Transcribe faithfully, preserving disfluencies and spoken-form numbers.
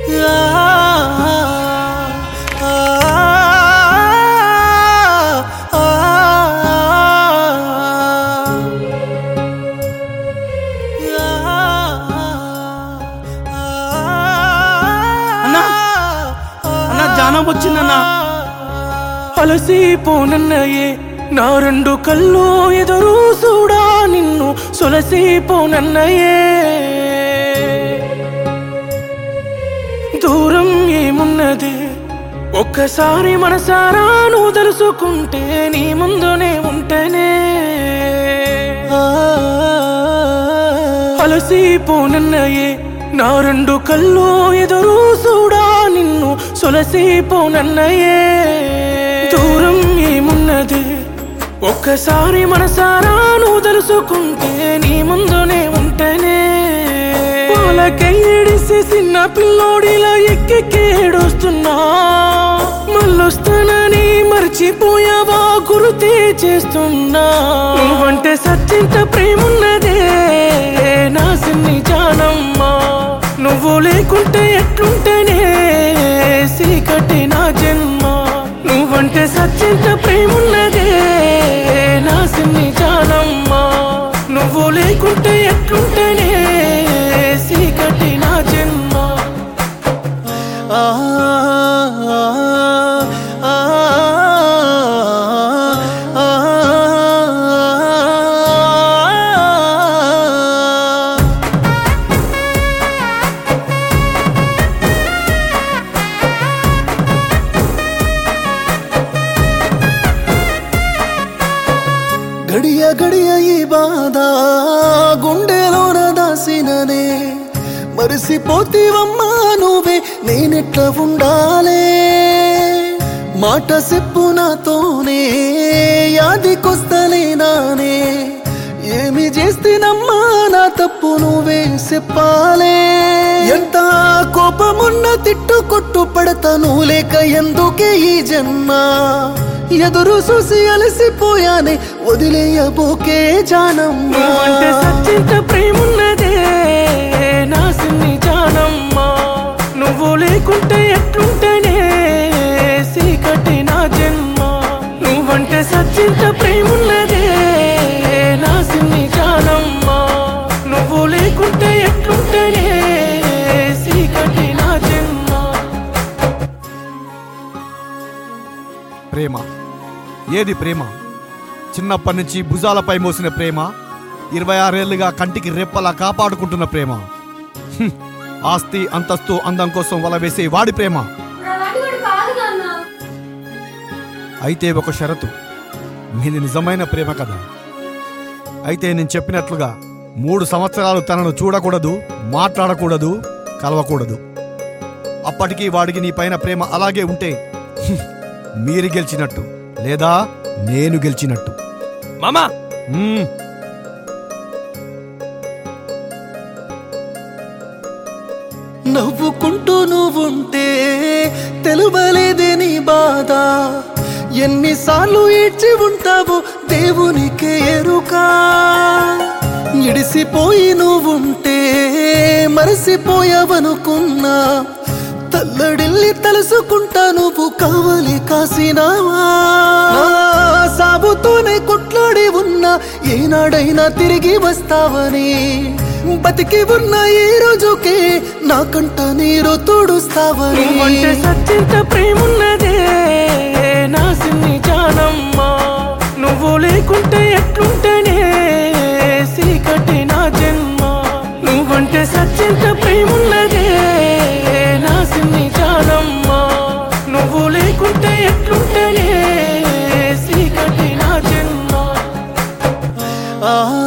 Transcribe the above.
జానం వచ్చిందన్నా. అలసిపోనన్నయే నా రెండు కళ్ళు ఎదురు చూడా నిన్ను సొలసిపోనన్నయే. దూరం ఏమున్నది ఒక్కసారి మనసారా నువ్వు తెలుసుకుంటే నీ ముందునే ఉంటేనే. అలసిపోనన్నయే నా రెండు కళ్ళు ఎదురు చూడా నిన్ను సొలసిపోనన్నయే. దూరం ఏమున్నది ఒక్కసారి మనసారా నువ్వు తెలుసుకుంటే నీ ముందునే ఉంటేనే. పాలకెయ్యడిసి చిన్న పిల్లోడిలా ఎక్కికేడుస్తున్నా, మళ్ళొస్తానని మర్చిపోయావా గుర్తే చేస్తున్నా. నువ్వంటే సత్యంత ప్రేమున్నదే నా సిన్ని జానమ్మా. నువ్వు లేకుంటే ఎట్లుంటేనే సీకటి నా జన్మ. నువ్వంటే సత్యంత ప్రేమున్నదే నా సిన్ని జానమ్మా. నువ్వు లేకుంటే ఎట్లుంటేనే సీకటి నా జన్మ. ఆ గడియ గడియ ఈ బాధ గుండెలోన దాసిననే. మరిసిపోతీవమ్మా నువ్వే నేనెట్లా ఉండాలే. మాట చెప్పు నాతోనే యాదికొస్తలేనానే. ఏమి చేస్తేనమ్మా నా తప్పు నువ్వే చెప్పాలే. ఎంత కోపమున్న తిట్టు కొట్టు పడతా నువ్వు లేక ఎందుకే ఈ జన్మ. ఎదురు చూసి అలసిపోయానే వదిలేయబోకే జానమ్మా. నువ్వంటే సత్యంత ప్రేమున్నదే నా సిన్ని జానమ్మా. నువ్వు లేకుంటే ఎట్లుంటేనే సీకటి నా జన్మ. నువ్వంటే సత్యంత ప్రేమున్నదే నా సిన్ని జానమ్మా. నువ్వు లేకుంటే ఎట్లుంటేనే సీకటి నా జన్మ. ప్రేమ ఏది ప్రేమ? చిన్నప్పటి నుంచి భుజాలపై మోసిన ప్రేమ, ఇరవై ఆరేళ్లుగా కంటికి రెప్పలా కాపాడుకుంటున్న ప్రేమ, ఆస్తి అంతస్తు అందం కోసం వలవేసే వాడి ప్రేమ. అయితే ఒక షరతు, మీది నిజమైన ప్రేమ కదా. అయితే నేను చెప్పినట్లుగా మూడు సంవత్సరాలు తనను చూడకూడదు, మాట్లాడకూడదు, కలవకూడదు. అప్పటికీ వాడికి నీ పైన ప్రేమ అలాగే ఉంటే మీరు గెలిచినట్టు, లేదా నేను గెలిచినట్టు. మామా నవ్వుకుంటూ నువ్వుంటే తెలువలేదే నీ బాధ. ఎన్నిసార్లు ఏడ్చి ఉంటావు దేవునికే ఎరుకా. ఇడిసిపోయి నువ్వుంటే మరసిపోయావనుకున్నా. తల్లడిల్లి తలుసుకుంటా నువ్వు కావలి కాసినావా. సాబుతోనే కొట్లాడి ఉన్నా ఏనాడైనా తిరిగి వస్తావని. బతికి ఉన్న ఈ రోజుకే నాకంట నీరు తోడుస్తావని. నువ్వంటే సత్యంత ప్రేమున్నదే నా సిన్ని జానమ్మా. నువ్వు లేకుంటే ఎట్లుంటేనే సీకటి నా జన్మ. నువ్వంటే సత్యంత ప్రేమున్నదే నా సిన్ని జానమ్మా. నువ్వు లేకుంటే ఎట్లుంటేనే సీకటి నా జన్మ. ఆ